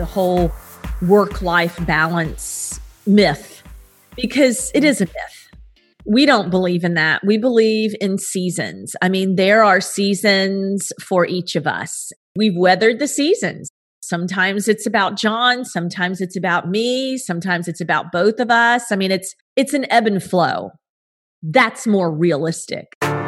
the whole work-life balance myth, because it is a myth. We don't believe in that. We believe in seasons. I mean, there are seasons for each of us. We've weathered the seasons. Sometimes it's about John, sometimes it's about me, sometimes it's about both of us. I mean, it's an ebb and flow. That's more realistic.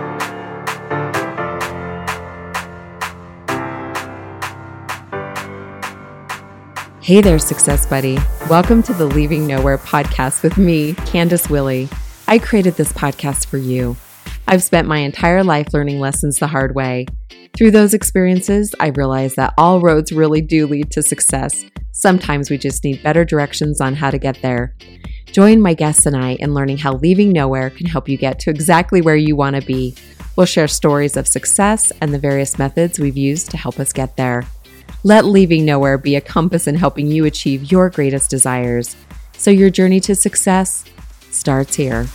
Hey there, Success Buddy. Welcome to the Leaving Nowhere podcast with me, Candace Willey. I created this podcast for you. I've spent my entire life learning lessons the hard way. Through those experiences, I realized that all roads really do lead to success. Sometimes we just need better directions on how to get there. Join my guests and I in learning how leaving nowhere can help you get to exactly where you want to be. We'll share stories of success and the various methods we've used to help us get there. Let leaving nowhere be a compass in helping you achieve your greatest desires. So your journey to success starts here.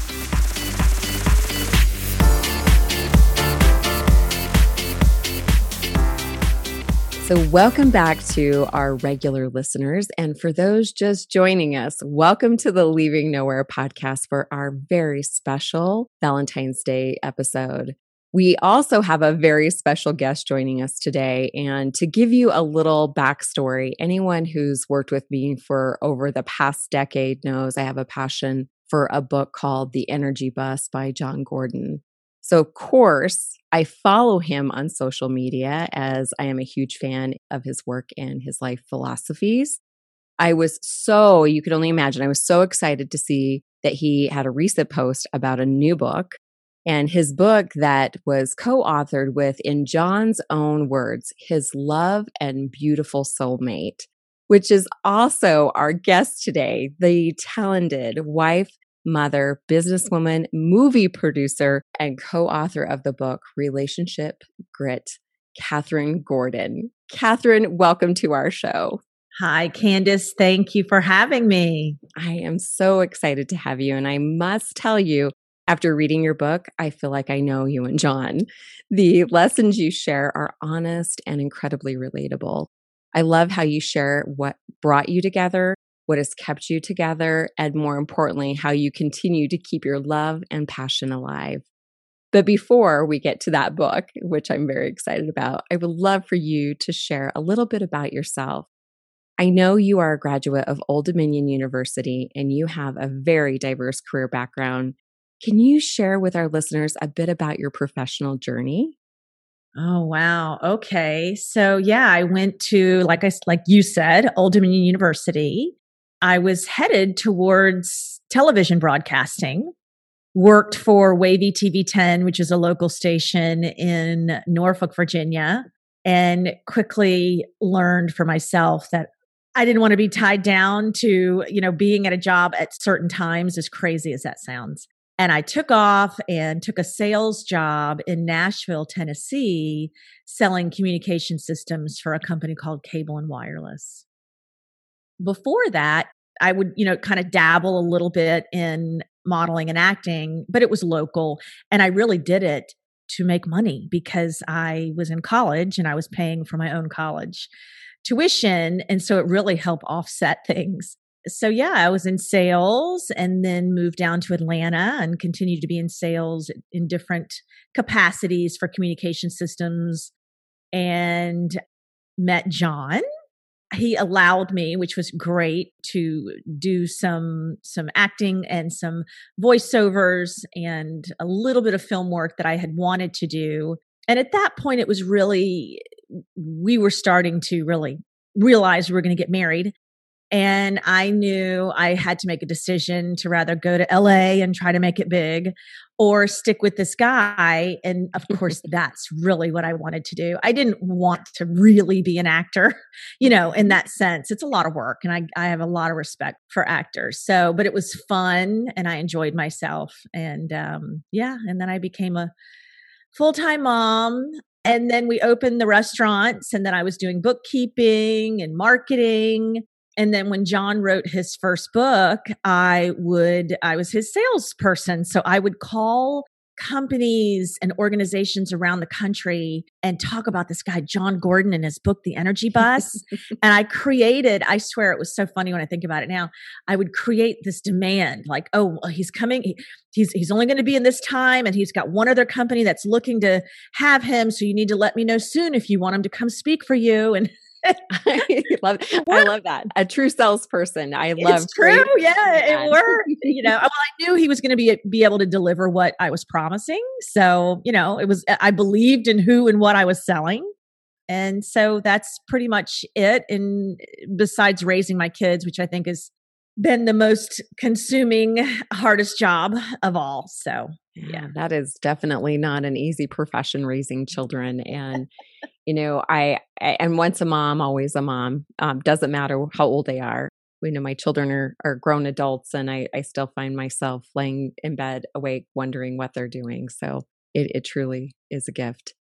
So welcome back to our regular listeners. And for those just joining us, welcome to the Leaving Nowhere podcast for our very special Valentine's Day episode. We also have a very special guest joining us today. And to give you a little backstory, anyone who's worked with me for over the past decade knows I have a passion for a book called The Energy Bus by Jon Gordon. So of course, I follow him on social media as I am a huge fan of his work and his life philosophies. You could only imagine, I was so excited to see that he had a recent post about a new book. And his book that was co-authored with, in Jon's own words, his love and beautiful soulmate, which is also our guest today, the talented wife, mother, businesswoman, movie producer, and co-author of the book, Relationship Grit, Katherine Gordon. Katherine, welcome to our show. Hi, Candace. Thank you for having me. I am so excited to have you. And I must tell you, after reading your book, I feel like I know you and Jon. The lessons you share are honest and incredibly relatable. I love how you share what brought you together, what has kept you together, and more importantly, how you continue to keep your love and passion alive. But before we get to that book, which I'm very excited about, I would love for you to share a little bit about yourself. I know you are a graduate of Old Dominion University and you have a very diverse career background. Can you share with our listeners a bit about your professional journey? Oh, wow. Okay. So yeah, I went to, like you said, Old Dominion University. I was headed towards television broadcasting, worked for Wavy TV 10, which is a local station in Norfolk, Virginia, and quickly learned for myself that I didn't want to be tied down to, being at a job at certain times, as crazy as that sounds. And I took off and took a sales job in Nashville, Tennessee, selling communication systems for a company called Cable and Wireless. Before that, I would, kind of dabble a little bit in modeling and acting, but it was local. And I really did it to make money because I was in college and I was paying for my own college tuition. And so it really helped offset things. So yeah, I was in sales and then moved down to Atlanta and continued to be in sales in different capacities for communication systems and met Jon. He allowed me, which was great, to do some acting and some voiceovers and a little bit of film work that I had wanted to do. And at that point, we were starting to really realize we were going to get married. And I knew I had to make a decision to rather go to LA and try to make it big or stick with this guy. And of course, that's really what I wanted to do. I didn't want to really be an actor, in that sense. It's a lot of work and I have a lot of respect for actors. So, but it was fun and I enjoyed myself. And and then I became a full-time mom. And then we opened the restaurants and then I was doing bookkeeping and marketing. And then when Jon wrote his first book, I was his salesperson. So I would call companies and organizations around the country and talk about this guy, John Gordon, in his book, The Energy Bus. And I swear it was so funny when I think about it now. I would create this demand like, oh, well, he's coming. He's only going to be in this time. And he's got one other company that's looking to have him. So you need to let me know soon if you want him to come speak for you. And I love that. A true salesperson. It's true. Yeah, it worked. Well, I knew he was going to be able to deliver what I was promising. So, I believed in who and what I was selling. And so that's pretty much it. And besides raising my kids, which I think has been the most consuming, hardest job of all. So, yeah, that is definitely not an easy profession, raising children. And, and once a mom, always a mom. Doesn't matter how old they are. My children are grown adults, and I still find myself laying in bed awake, wondering what they're doing. So it truly is a gift.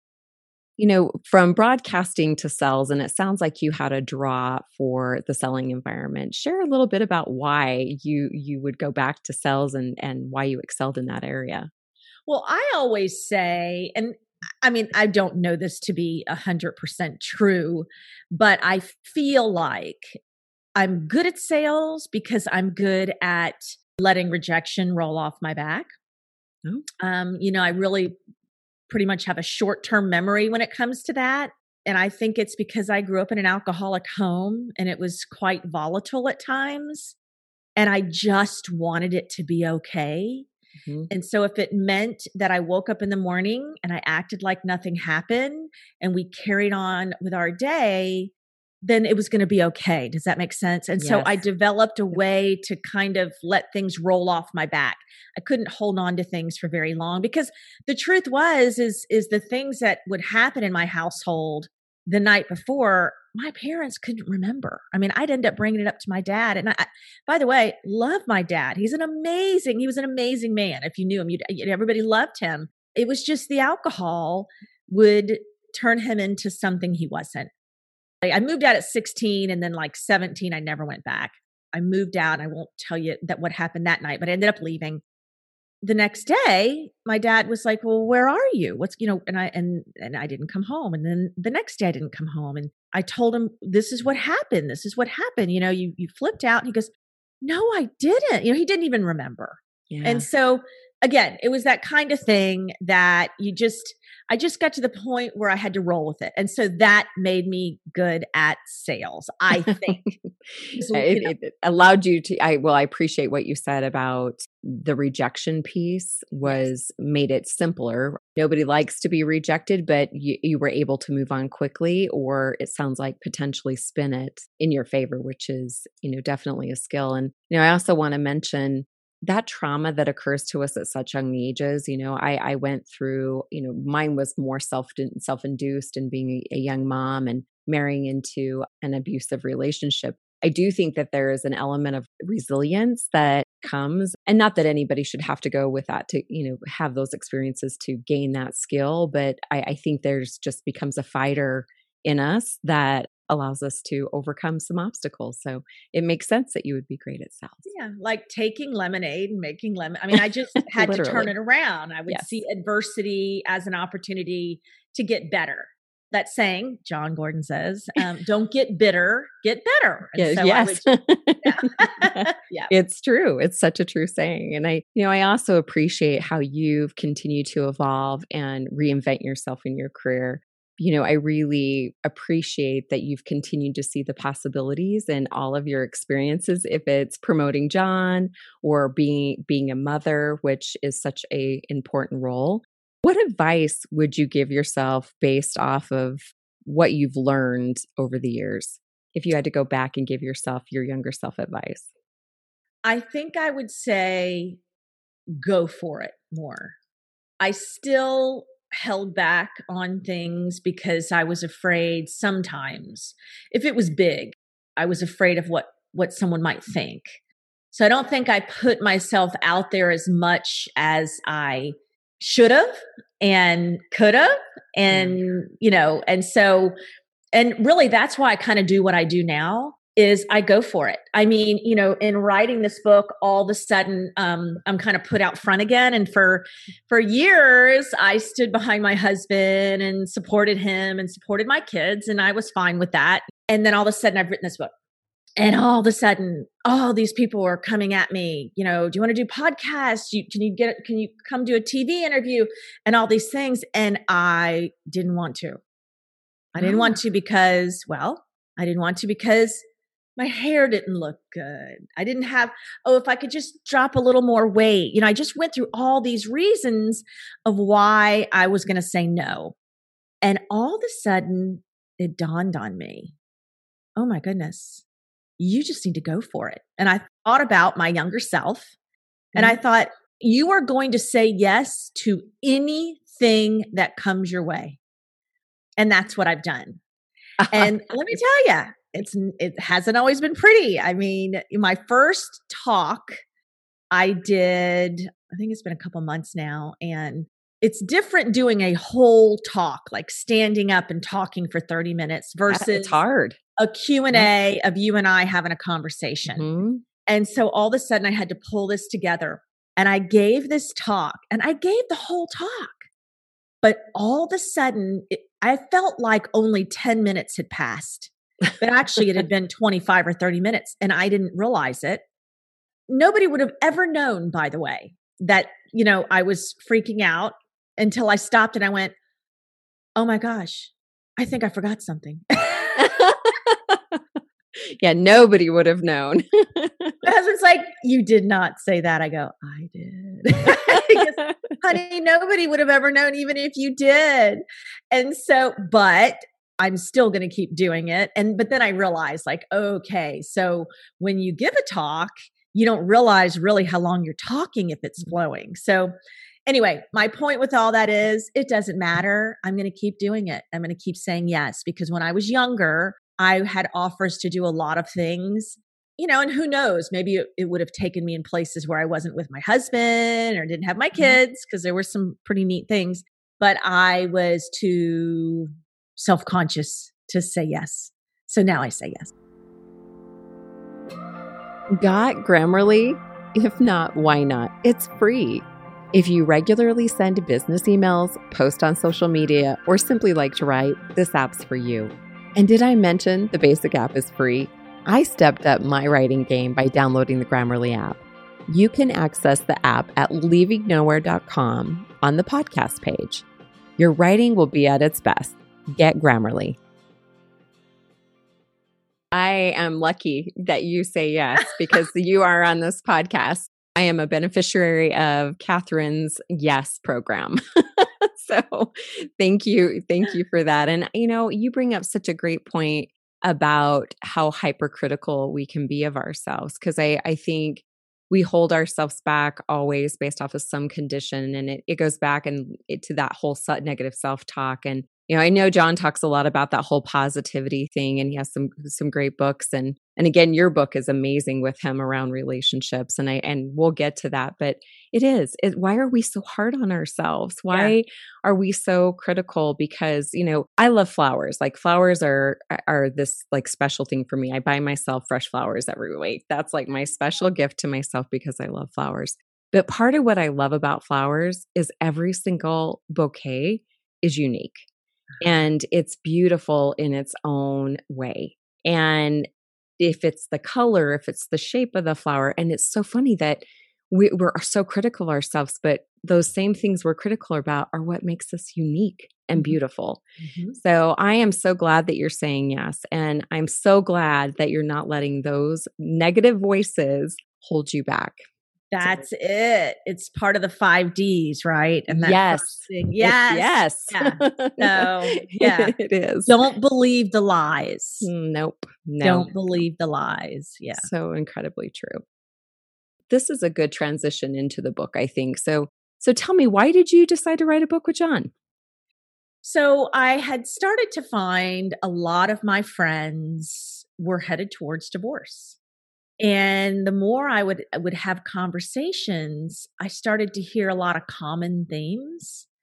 From broadcasting to sales, and it sounds like you had a draw for the selling environment. Share a little bit about why you would go back to sales and why you excelled in that area. Well, I always say, and I mean, I don't know this to be 100% true, but I feel like I'm good at sales because I'm good at letting rejection roll off my back. Oh. I really pretty much have a short-term memory when it comes to that. And I think it's because I grew up in an alcoholic home and it was quite volatile at times. And I just wanted it to be okay. Mm-hmm. And so if it meant that I woke up in the morning and I acted like nothing happened and we carried on with our day, then it was going to be okay. Does that make sense? And so I developed a way to kind of let things roll off my back. I couldn't hold on to things for very long because the truth is the things that would happen in my household the night before, my parents couldn't remember. I mean, I'd end up bringing it up to my dad. And I, by the way, love my dad. He was an amazing man. If you knew him, everybody loved him. It was just the alcohol would turn him into something he wasn't. I moved out at 16 and then 17, I never went back. I moved out. I won't tell you that what happened that night, but I ended up leaving. The next day, my dad was like, well, where are you? And I didn't come home. And then the next day I didn't come home. And I told him, this is what happened. This is what happened. You flipped out. And he goes, no, I didn't. He didn't even remember. Yeah. And so again, it was that kind of thing that I just got to the point where I had to roll with it. And so that made me good at sales, I think. It allowed you to, I appreciate what you said about the rejection piece made it simpler. Nobody likes to be rejected, but you were able to move on quickly, or it sounds like potentially spin it in your favor, which is, definitely a skill. And, I also want to mention that trauma that occurs to us at such young ages. I went through, mine was more self-induced and being a young mom and marrying into an abusive relationship. I do think that there is an element of resilience that comes, and not that anybody should have to go with that to, have those experiences to gain that skill. But I think there's just becomes a fighter in us that allows us to overcome some obstacles. So it makes sense that you would be great at sales. Yeah, like taking lemonade and making lemon. I mean, I just had to turn it around. I would see adversity as an opportunity to get better. That saying, John Gordon says, don't get bitter, get better. And so yes. Yeah. It's true. It's such a true saying. And I also appreciate how you've continued to evolve and reinvent yourself in your career. I really appreciate that you've continued to see the possibilities in all of your experiences, if it's promoting John or being a mother, which is such an important role. What advice would you give yourself based off of what you've learned over the years? If you had to go back and give your younger self advice? I think I would say go for it more. I still held back on things because I was afraid sometimes. If it was big, I was afraid of what someone might think. So I don't think I put myself out there as much as I should have and could have. And, and really that's why I kind of do what I do now, is I go for it. I mean, in writing this book, all of a sudden, I'm kind of put out front again. And for years, I stood behind my husband and supported him and supported my kids. And I was fine with that. And then all of a sudden I've written this book. And all of a sudden, all these people are coming at me, do you want to do podcasts? Can you come do a TV interview and all these things? And I didn't want to. I didn't want to because my hair didn't look good. I didn't have, if I could just drop a little more weight. I just went through all these reasons of why I was going to say no. And all of a sudden it dawned on me, oh my goodness, you just need to go for it. And I thought about my younger self and I thought, you are going to say yes to anything that comes your way. And that's what I've done. And let me tell you, it hasn't always been pretty. I mean, my first talk I did, I think it's been a couple months now, and it's different doing a whole talk, like standing up and talking for 30 minutes versus it's hard. A Q&A of you and I having a conversation. Mm-hmm. And so all of a sudden I had to pull this together and I gave this talk and I gave the whole talk. But all of a sudden I felt like only 10 minutes had passed. But actually it had been 25 or 30 minutes and I didn't realize it. Nobody would have ever known, by the way, that, I was freaking out until I stopped and I went, oh my gosh, I think I forgot something. Yeah, nobody would have known. My husband's like, you did not say that. I go, I did. Because, honey, nobody would have ever known, even if you did. And so, but I'm still going to keep doing it. But then I realized like, okay, so when you give a talk, you don't realize really how long you're talking if it's flowing. So anyway, my point with all that is it doesn't matter. I'm going to keep doing it. I'm going to keep saying yes, because when I was younger, I had offers to do a lot of things, and who knows, maybe it would have taken me in places where I wasn't with my husband or didn't have my kids, because there were some pretty neat things, but I was too self-conscious to say yes. So now I say yes. Got Grammarly? If not, why not? It's free. If you regularly send business emails, post on social media, or simply like to write, this app's for you. And did I mention the basic app is free? I stepped up my writing game by downloading the Grammarly app. You can access the app at leavingnowhere.com on the podcast page. Your writing will be at its best. Get Grammarly. I am lucky that you say yes because you are on this podcast. I am a beneficiary of Catherine's Yes program. So thank you. Thank you for that. And, you bring up such a great point about how hypercritical we can be of ourselves. Because I think we hold ourselves back always based off of some condition. And it goes back to that whole negative self-talk. And, I know John talks a lot about that whole positivity thing, and he has some great books. And again, your book is amazing with him around relationships. And we'll get to that, but why are we so hard on ourselves? Why are we so critical? Because, I love flowers. Like flowers are this like special thing for me. I buy myself fresh flowers every week. That's like my special gift to myself because I love flowers. But part of what I love about flowers is every single bouquet is unique. And it's beautiful in its own way. And if it's the color, if it's the shape of the flower, and it's so funny that we're so critical of ourselves, but those same things we're critical about are what makes us unique and beautiful. Mm-hmm. So I am so glad that you're saying yes. And I'm so glad that you're not letting those negative voices hold you back. That's it. It's part of the 5 Ds, right? And that yes. Yes. Yeah. So, yeah. It is. Don't believe the lies. Nope. No. Don't believe the lies. Yeah. So incredibly true. This is a good transition into the book, I think. So tell me, why did you decide to write a book with John? So I had started to find a lot of my friends were headed towards divorce. And the more I would have conversations, I started to hear a lot of common themes.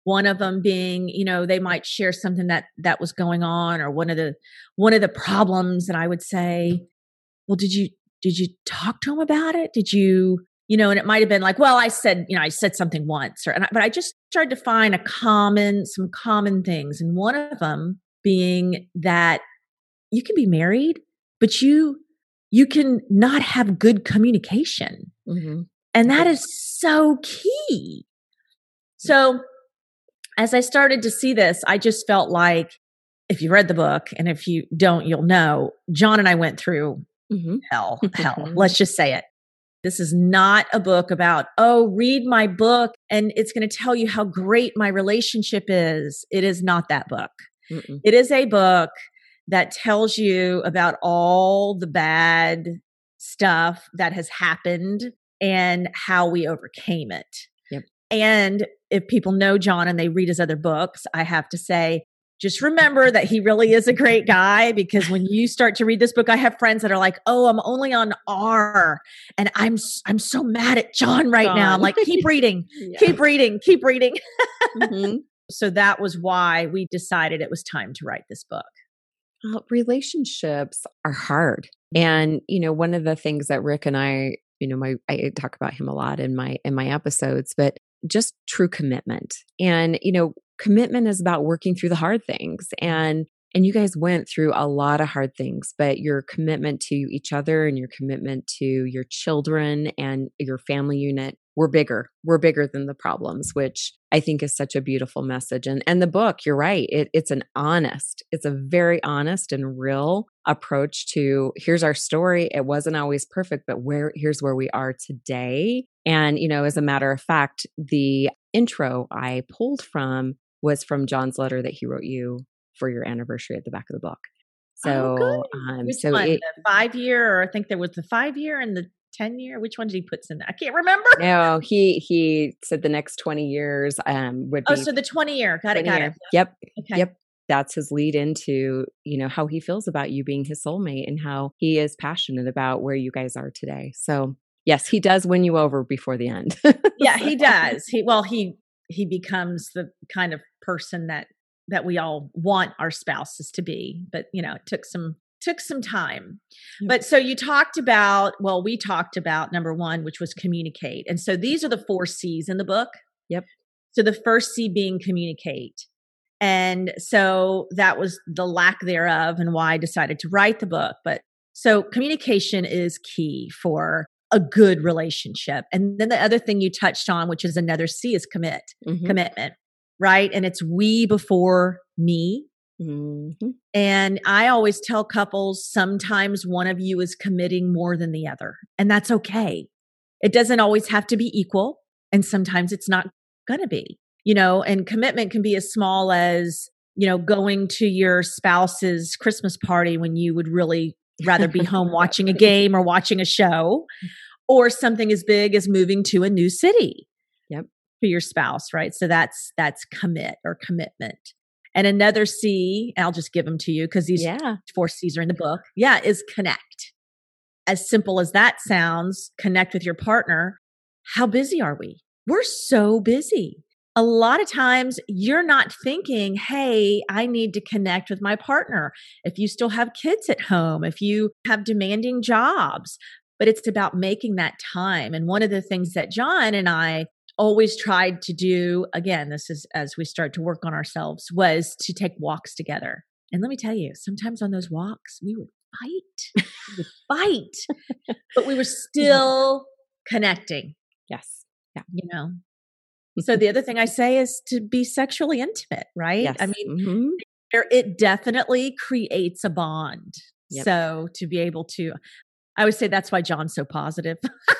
One of them being, they might share something that was going on, or one of the problems, and I would say, well, did you talk to him about it? Did you, and it might have been like, well, I said something once, but I just tried to find some common things. And one of them being that you can be married, but you can not have good communication. Mm-hmm. And that is so key. So as I started to see this, I just felt like, if you read the book, and if you don't, you'll know, John and I went through hell. Let's just say it. This is not a book about, read my book and it's going to tell you how great my relationship is. It is not that book. Mm-mm. It is a book that tells you about all the bad stuff that has happened and how we overcame it. Yep. And if people know John and they read his other books, I have to say, just remember that he really is a great guy, because when you start to read this book, I have friends that are like, I'm only on R and I'm so mad at John now. I'm like, keep reading, keep reading. Mm-hmm. So that was why we decided it was time to write this book. Well, relationships are hard. And, one of the things that Rick and I, I talk about him a lot in my episodes, but just true commitment. And, commitment is about working through the hard things. And you guys went through a lot of hard things, but your commitment to each other and your commitment to your children and your family unit were bigger. We're bigger than the problems, which I think is such a beautiful message. And the book, you're right. It's a very honest and real approach to, here's our story. It wasn't always perfect, but here's where we are today. And, as a matter of fact, the intro I pulled from was from John's letter that he wrote you for your anniversary at the back of the book. So, which one? The 5-year, or I think there was the 5-year and the 10-year. Which one did he put in there? I can't remember. No, he said the next 20 years would be. So the 20-year. Got it. Yep. Okay. Yep. That's his lead into, how he feels about you being his soulmate and how he is passionate about where you guys are today. So yes, he does win you over before the end. Yeah, he does. He becomes the kind of person that we all want our spouses to be. But, it took some time. Yep. But so we talked about number one, which was communicate. And so these are the 4 C's in the book. Yep. So the first C being communicate. And so that was the lack thereof and why I decided to write the book. But so communication is key for a good relationship. And then the other thing you touched on, which is another C, is commitment, right? And it's we before me. Mm-hmm. And I always tell couples, sometimes one of you is committing more than the other, and that's okay. It doesn't always have to be equal. And sometimes it's not going to be, and commitment can be as small as, going to your spouse's Christmas party when you would really rather be home watching a game or watching a show, or something as big as moving to a new city. Yep. For your spouse, right? So that's commit or commitment. And another C, and I'll just give them to you because these 4 C's are in the book. Yeah, is connect. As simple as that sounds, connect with your partner. How busy are we? We're so busy. A lot of times you're not thinking, hey, I need to connect with my partner. If you still have kids at home, if you have demanding jobs, but it's about making that time. And one of the things that John and I always tried to do, again, this is as we start to work on ourselves, was to take walks together. And let me tell you, sometimes on those walks, we would fight, but we were still connecting. Yes. Yeah. So the other thing I say is to be sexually intimate, right? Yes. I mean, it definitely creates a bond. Yep. So to be able to, I would say that's why John's so positive.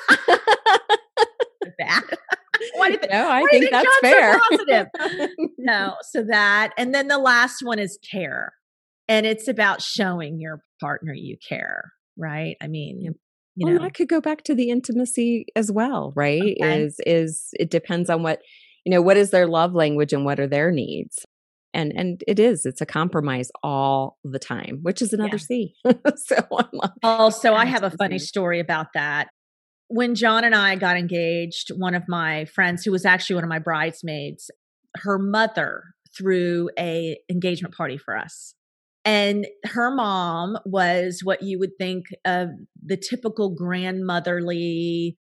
That. Why do you think? No, I think that's John's fair. So positive? No, so that, and then the last one is care, and it's about showing your partner you care, right? I mean, I could go back to the intimacy as well, right? Okay. Is it depends on what what is their love language and what are their needs, and it's a compromise all the time, which is another C. So I have a funny story about that. When John and I got engaged, one of my friends, who was actually one of my bridesmaids, her mother threw a engagement party for us. And her mom was what you would think of the typical grandmotherly,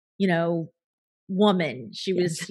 woman. She was,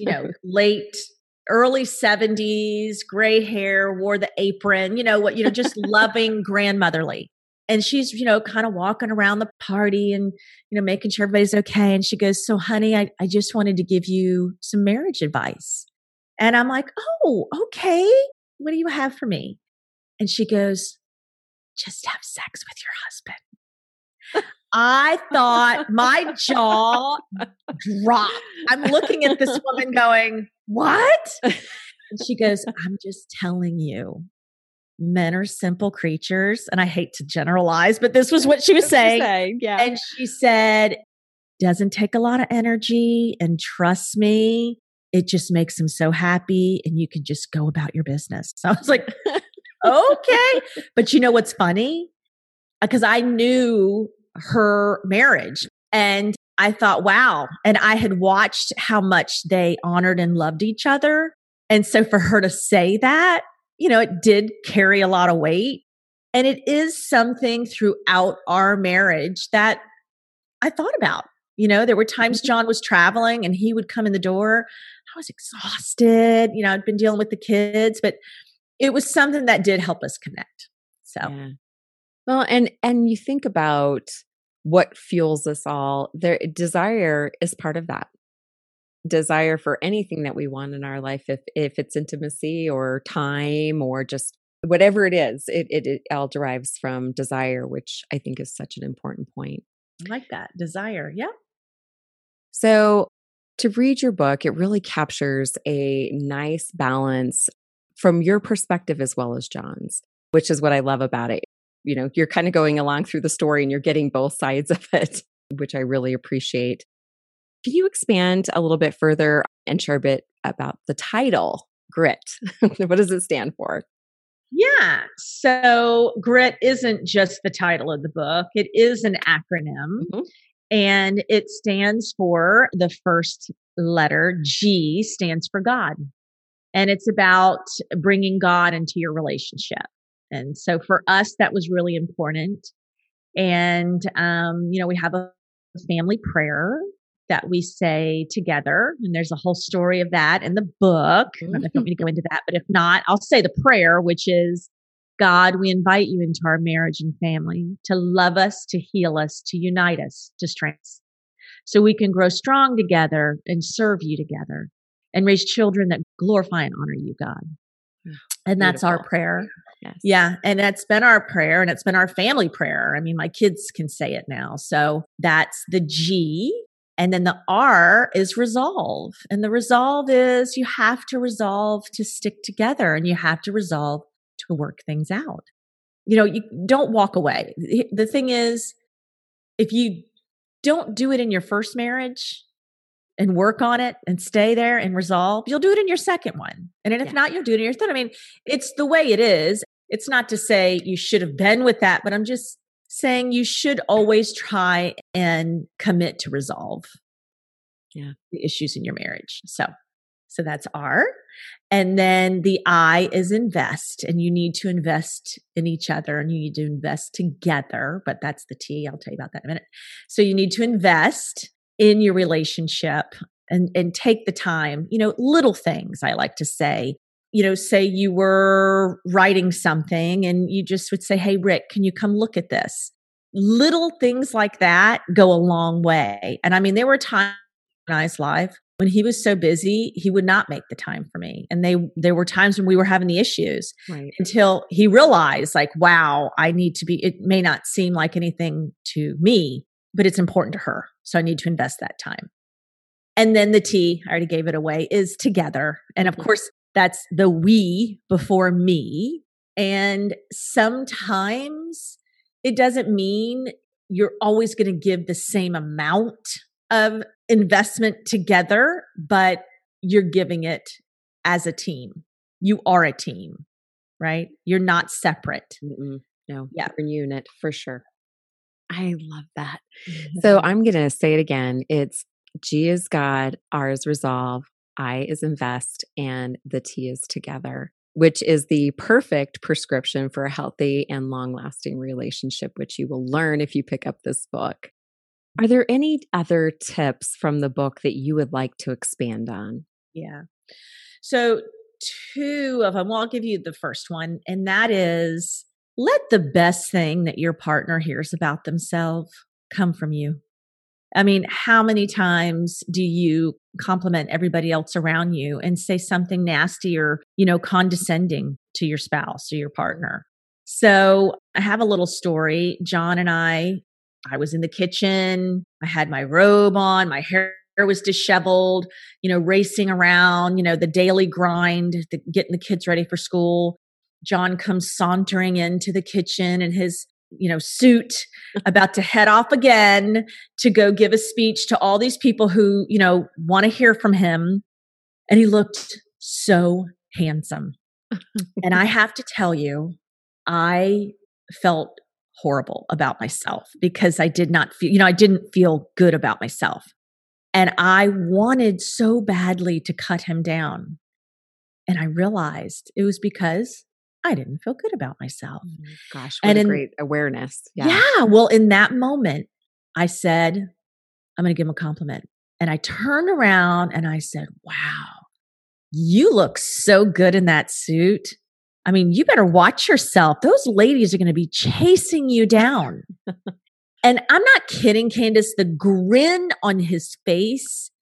early 70s, gray hair, wore the apron, just loving grandmotherly. And she's, kind of walking around the party and, making sure everybody's okay. And she goes, "So honey, I just wanted to give you some marriage advice." And I'm like, "Oh, okay. What do you have for me?" And she goes, "Just have sex with your husband." I thought my jaw dropped. I'm looking at this woman going, "What?" And she goes, "I'm just telling you, men are simple creatures." And I hate to generalize, but this was what she was saying. Yeah. And she said, "Doesn't take a lot of energy. And trust me, it just makes them so happy. And you can just go about your business." So I was like, okay. But you know what's funny? Because I knew her marriage and I thought, wow. And I had watched how much they honored and loved each other. And so for her to say that, it did carry a lot of weight. And it is something throughout our marriage that I thought about. There were times John was traveling and he would come in the door. I was exhausted. I'd been dealing with the kids, but it was something that did help us connect. So, yeah. Well, and you think about what fuels us all. Desire is part of that. Desire for anything that we want in our life, if it's intimacy or time or just whatever it is, it all derives from desire, which I think is such an important point. I like that. Desire. Yeah. So to read your book, it really captures a nice balance from your perspective as well as John's, which is what I love about it. You're kind of going along through the story and you're getting both sides of it, which I really appreciate. Can you expand a little bit further and share a bit about the title, GRIT? What does it stand for? Yeah. So GRIT isn't just the title of the book. It is an acronym. Mm-hmm. And it stands for the first letter. G stands for God. And it's about bringing God into your relationship. And so for us, that was really important. And, we have a family prayer that we say together. And there's a whole story of that in the book. I don't know if you want me to go into that, but if not, I'll say the prayer, which is, "God, we invite you into our marriage and family to love us, to heal us, to unite us, to strengthen us, so we can grow strong together and serve you together and raise children that glorify and honor you, God." And that's our prayer. Yes. Yeah. And that's been our prayer and it's been our family prayer. I mean, my kids can say it now. So that's the G. And then the R is resolve. And the resolve is you have to resolve to stick together and you have to resolve to work things out. You don't walk away. The thing is, if you don't do it in your first marriage and work on it and stay there and resolve, you'll do it in your second one. And if not, you'll do it in your third. I mean, it's the way it is. It's not to say you should have been with that, but I'm just saying you should always try and commit to resolve the issues in your marriage. So that's R. And then the I is invest. And you need to invest in each other and you need to invest together. But that's the T. I'll tell you about that in a minute. So you need to invest in your relationship and take the time, little things I like to say. Say you were writing something and you just would say, "Hey, Rick, can you come look at this?" Little things like that go a long way. And I mean, there were times in my life when he was so busy, he would not make the time for me. And there were times when we were having the issues until he realized like, wow, it may not seem like anything to me, but it's important to her. So I need to invest that time. And then the T, I already gave it away, is together. And of course, that's the we before me. And sometimes it doesn't mean you're always going to give the same amount of investment together, but you're giving it as a team. You are a team, right? You're not separate. No, you're a unit for sure. I love that. So I'm going to say it again. It's G is God, R is resolve, I is invest, and the T is together, which is the perfect prescription for a healthy and long-lasting relationship, which you will learn if you pick up this book. Are there any other tips from the book that you would like to expand on? Yeah. So two of them, well, I'll give you the first one, and that is let the best thing that your partner hears about themselves come from you. I mean, how many times do you compliment everybody else around you and say something nasty or, condescending to your spouse or your partner? So I have a little story. John and I was in the kitchen. I had my robe on, my hair was disheveled, racing around, the daily grind, getting the kids ready for school. John comes sauntering into the kitchen in his, suit, about to head off again to go give a speech to all these people who, want to hear from him. And he looked so handsome. And I have to tell you, I felt horrible about myself because I did not feel, I didn't feel good about myself. And I wanted so badly to cut him down. And I realized it was because I didn't feel good about myself. Gosh, what a great awareness. Yeah. Well, in that moment, I said, I'm going to give him a compliment. And I turned around and I said, wow, you look so good in that suit. I mean, you better watch yourself. Those ladies are going to be chasing you down. And I'm not kidding, Candace, the grin on his face,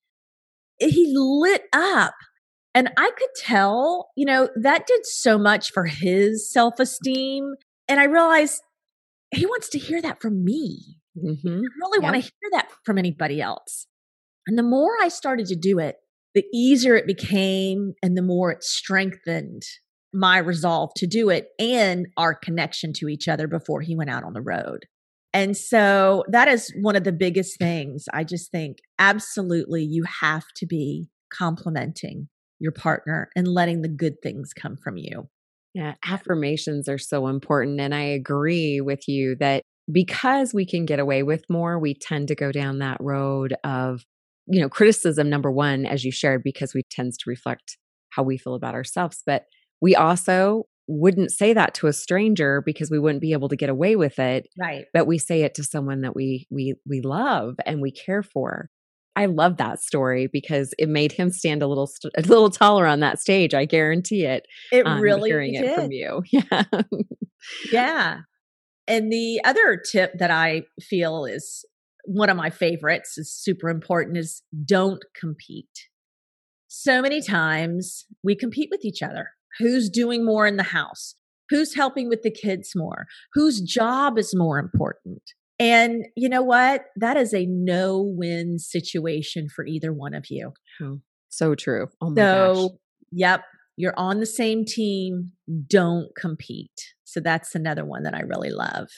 he lit up. And I could tell, that did so much for his self-esteem. And I realized he wants to hear that from me. Mm-hmm. I really want to hear that from anybody else. And the more I started to do it, the easier it became and the more it strengthened my resolve to do it and our connection to each other before he went out on the road. And so that is one of the biggest things. I just think absolutely you have to be complimenting your partner and letting the good things come from you. Yeah, affirmations are so important. And I agree with you that because we can get away with more, we tend to go down that road of, criticism, number one, as you shared, because we tends to reflect how we feel about ourselves. But we also wouldn't say that to a stranger because we wouldn't be able to get away with it. Right. But we say it to someone that we love and we care for. I love that story because it made him stand a little taller on that stage. I guarantee it. It really hearing did. it from you. Yeah. Yeah. And the other tip that I feel is one of my favorites, is super important, is don't compete. So many times we compete with each other. Who's doing more in the house? Who's helping with the kids more? Whose job is more important? And you know what? That is a no-win situation for either one of you. Oh, so true. Oh my gosh. Yep, you're on the same team. Don't compete. So that's another one that I really love.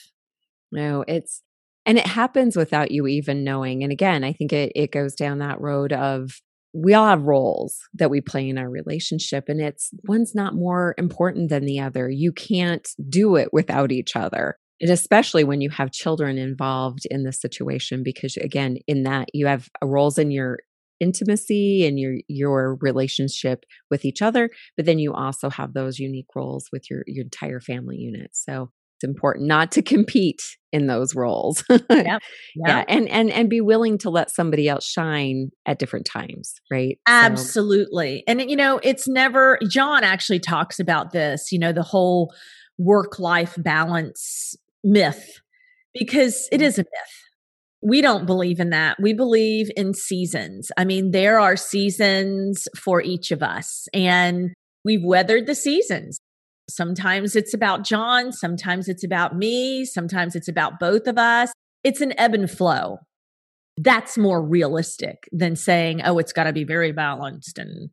No, and it happens without you even knowing. And again, I think it goes down that road of we all have roles that we play in our relationship, and one's not more important than the other. You can't do it without each other. And especially when you have children involved in the situation, because again, in that you have roles in your intimacy and your relationship with each other, but then you also have those unique roles with your entire family unit. So it's important not to compete in those roles. Yep. Yeah. And be willing to let somebody else shine at different times, right? Absolutely. And it's never, John actually talks about this, the whole work-life balance myth, because it is a myth. We don't believe in that. We believe in seasons. I mean, there are seasons for each of us, and we've weathered the seasons. Sometimes it's about John, sometimes it's about me, sometimes it's about both of us. It's an ebb and flow. That's more realistic than saying, oh, it's got to be very balanced and,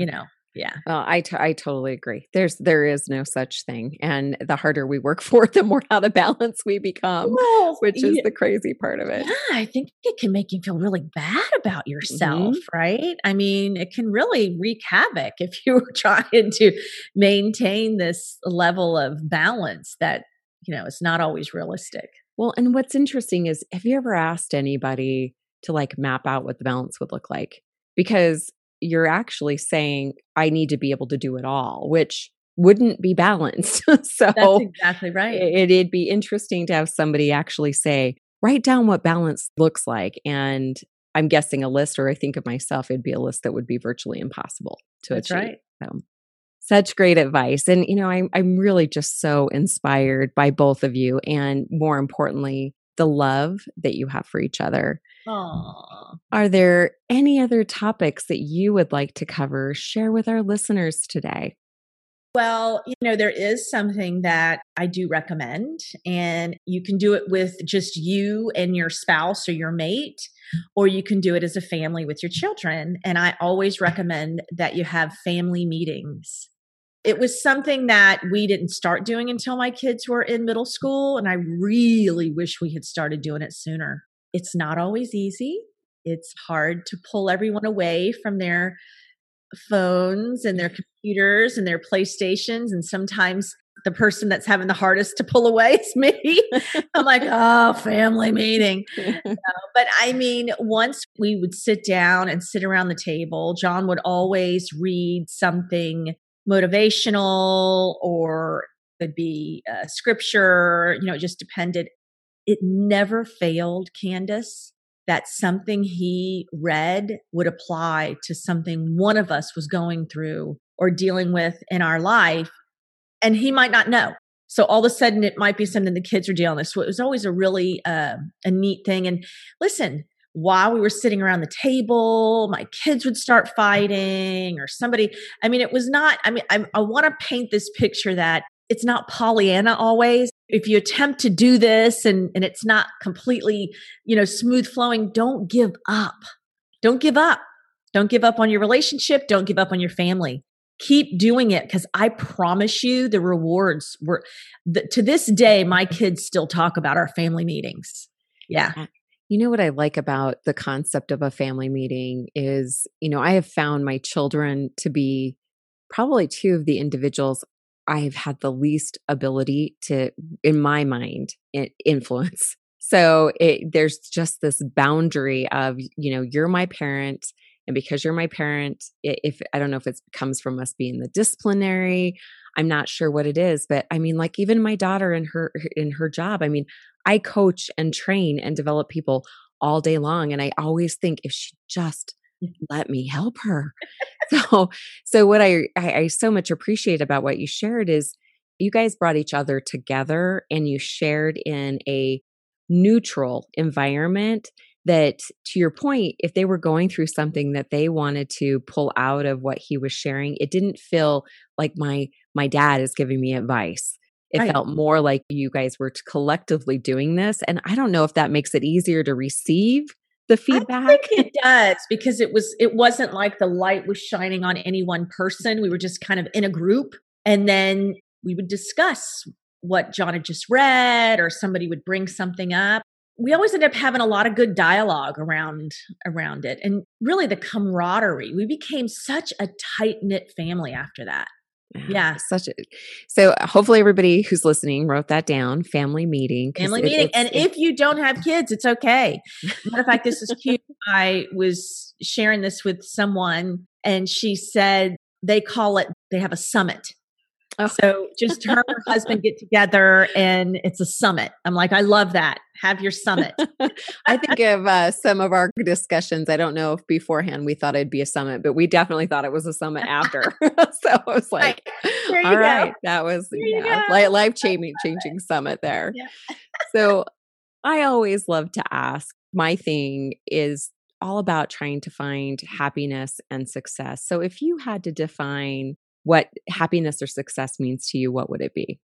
Yeah. Well, I totally agree. There is no such thing. And the harder we work for it, the more out of balance we become, which is the crazy part of it. Yeah, I think it can make you feel really bad about yourself, right? I mean, it can really wreak havoc if you're trying to maintain this level of balance that, it's not always realistic. Well, and what's interesting is, have you ever asked anybody to map out what the balance would look like? Because you're actually saying, I need to be able to do it all, which wouldn't be balanced. So That's exactly right. it'd be interesting to have somebody actually say, write down what balance looks like. And I'm guessing a list, or I think of myself, it'd be a list that would be virtually impossible to That's achieve. right. So, such great advice. And, I'm really just so inspired by both of you. And more importantly, the love that you have for each other. Aww. Are there any other topics that you would like to cover, share with our listeners today? Well, there is something that I do recommend, and you can do it with just you and your spouse or your mate, or you can do it as a family with your children. And I always recommend that you have family meetings. It was something that we didn't start doing until my kids were in middle school, and I really wish we had started doing it sooner. It's not always easy. It's hard to pull everyone away from their phones and their computers and their PlayStations. And sometimes the person that's having the hardest to pull away is me. I'm like, oh, family meeting. But I mean, once we would sit down and sit around the table, John would always read something motivational, or it'd be scripture, it just depended. It never failed, Candace, that something he read would apply to something one of us was going through or dealing with in our life. And he might not know. So all of a sudden it might be something the kids are dealing with. So it was always a really a neat thing. And listen, while we were sitting around the table, my kids would start fighting or somebody. I mean, it was not, I want to paint this picture that it's not Pollyanna always. If you attempt to do this and it's not completely, smooth flowing, don't give up. Don't give up. Don't give up on your relationship. Don't give up on your family. Keep doing it, because I promise you the rewards were, to this day, my kids still talk about our family meetings. Yeah. You know what I like about the concept of a family meeting is, I have found my children to be probably two of the individuals I have had the least ability to, in my mind, influence. So there's just this boundary of, you're my parent. And because you're my parent, if I don't know if it comes from us being the disciplinary, I'm not sure what it is. But I mean, like even my daughter in her job, I mean, I coach and train and develop people all day long. And I always think if she just let me help her. So what I so much appreciate about what you shared is you guys brought each other together and you shared in a neutral environment that, to your point, if they were going through something that they wanted to pull out of what he was sharing, it didn't feel like my dad is giving me advice. It felt more like you guys were collectively doing this. And I don't know if that makes it easier to receive the feedback. I think it does, because it wasn't like the light was shining on any one person. We were just kind of in a group, and then we would discuss what John had just read, or somebody would bring something up. We always ended up having a lot of good dialogue around it, and really the camaraderie. We became such a tight-knit family after that. Yeah. So hopefully everybody who's listening wrote that down. Family meeting. And if you don't have kids, it's okay. Matter of fact, this is cute. I was sharing this with someone, and she said they have a summit. Oh. So just her and her husband get together and it's a summit. I'm like, I love that. Have your summit. I think of some of our discussions. I don't know if beforehand we thought it'd be a summit, but we definitely thought it was a summit after. So I was like, all right, that was life-changing summit there. Yeah. So I always love to ask, my thing is all about trying to find happiness and success. So if you had to define what happiness or success means to you, what would it be?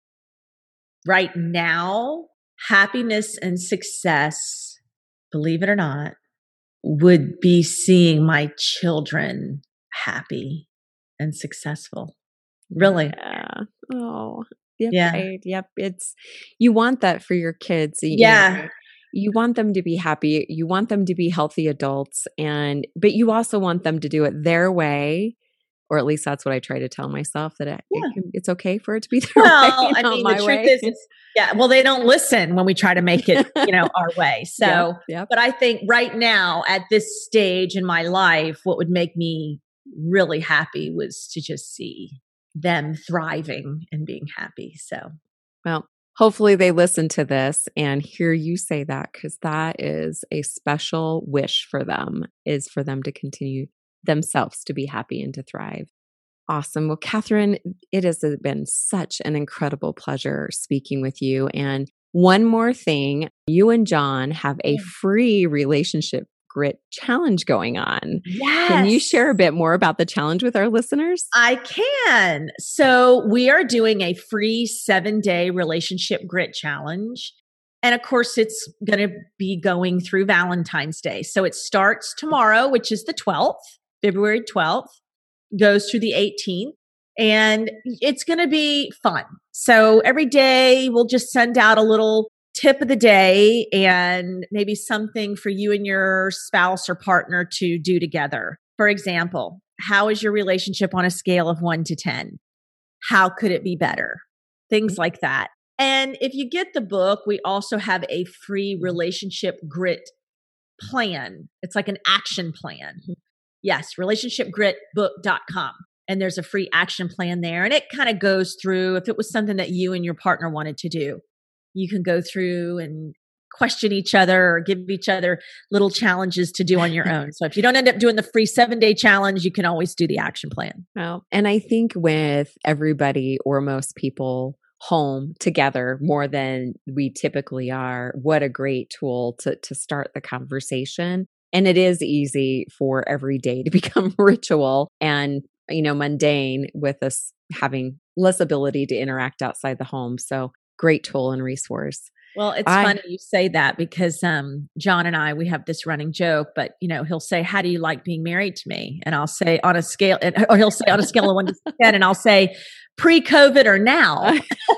Right now, happiness and success, believe it or not, would be seeing my children happy and successful. Really. Yeah. Oh, yep. Yeah. Right. Yep. You want that for your kids. Yeah. You want them to be happy. You want them to be healthy adults, but you also want them to do it their way. Or at least that's what I try to tell myself, that it's okay for it to be their way. Well, I mean, the truth is, well, they don't listen when we try to make it, our way. So, But I think right now at this stage in my life, what would make me really happy was to just see them thriving and being happy. So, well, hopefully they listen to this and hear you say that, because that is a special wish for them, is for them to continue themselves to be happy and to thrive. Awesome. Well, Catherine, it has been such an incredible pleasure speaking with you. And one more thing, you and John have a free relationship grit challenge going on. Yes. Can you share a bit more about the challenge with our listeners? I can. So we are doing a free 7-day relationship grit challenge. And of course, it's going to be going through Valentine's Day. So it starts tomorrow, which is the 12th, February 12th, goes through the 18th. And it's going to be fun. So every day we'll just send out a little tip of the day and maybe something for you and your spouse or partner to do together. For example, how is your relationship on a scale of 1 to 10? How could it be better? Things like that. And if you get the book, we also have a free relationship grit plan. It's like an action plan. Yes, relationshipgritbook.com. And there's a free action plan there. And it kind of goes through, if it was something that you and your partner wanted to do, you can go through and question each other or give each other little challenges to do on your own. So if you don't end up doing the free 7-day challenge, you can always do the action plan. Well, and I think with everybody or most people home together more than we typically are, what a great tool to start the conversation. And it is easy for every day to become ritual and, mundane, with us having less ability to interact outside the home. So great tool and resource. Well, it's funny you say that, because John and I, we have this running joke, but he'll say, "How do you like being married to me?" And I'll say on a scale, or he'll say on a scale of 1 to 10, and I'll say pre-COVID or now.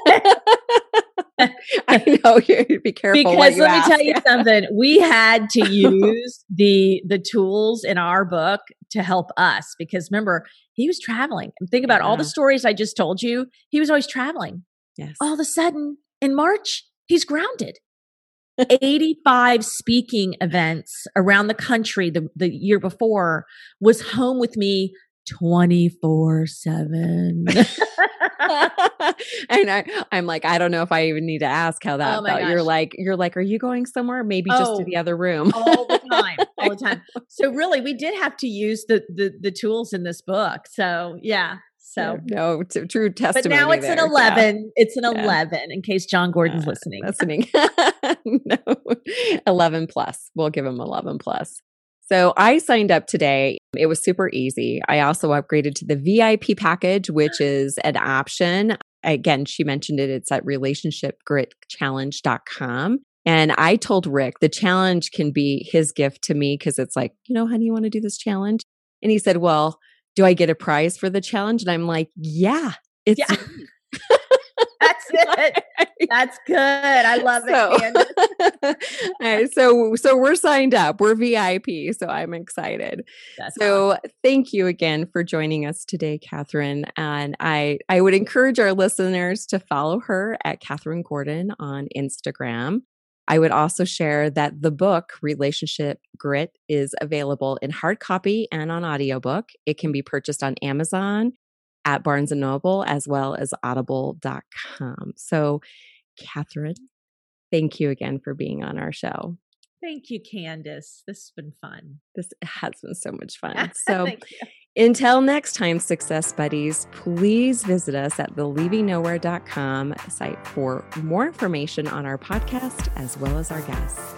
I know, you be careful. Because let me tell you something, we had to use the tools in our book to help us, because remember, he was traveling. And think about all the stories I just told you. He was always traveling. Yes. All of a sudden in March, he's grounded. 85 speaking events around the country the year before, was home with me 24/7. And I'm like, I don't know if I even need to ask how that felt. You're like, are you going somewhere? Maybe just to the other room. all the time. So really, we did have to use the tools in this book. So yeah. So no, true testimony. But now it's there. an 11. Yeah. It's an 11 in case John Gordon's listening. No, 11 plus. We'll give him 11 plus. So I signed up today. It was super easy. I also upgraded to the VIP package, which is an option. Again, she mentioned it. It's at relationshipgritchallenge.com. And I told Rick the challenge can be his gift to me, because it's like, honey, you want to do this challenge? And he said, well, do I get a prize for the challenge? And I'm like, yeah, it's That's it. That's good. I love it, Candace. So we're signed up. We're VIP. So I'm excited. That's awesome. Thank you again for joining us today, Catherine. And I would encourage our listeners to follow her at Catherine Gordon on Instagram. I would also share that the book, Relationship Grit, is available in hard copy and on audiobook. It can be purchased on Amazon, at Barnes & Noble, as well as audible.com. So, Catherine, thank you again for being on our show. Thank you, Candace. This has been fun. This has been so much fun. So until next time, Success Buddies, please visit us at theleavingnowhere.com site for more information on our podcast as well as our guests.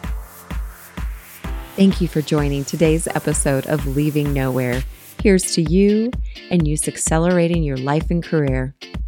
Thank you for joining today's episode of Leaving Nowhere. Here's to you and you accelerating your life and career.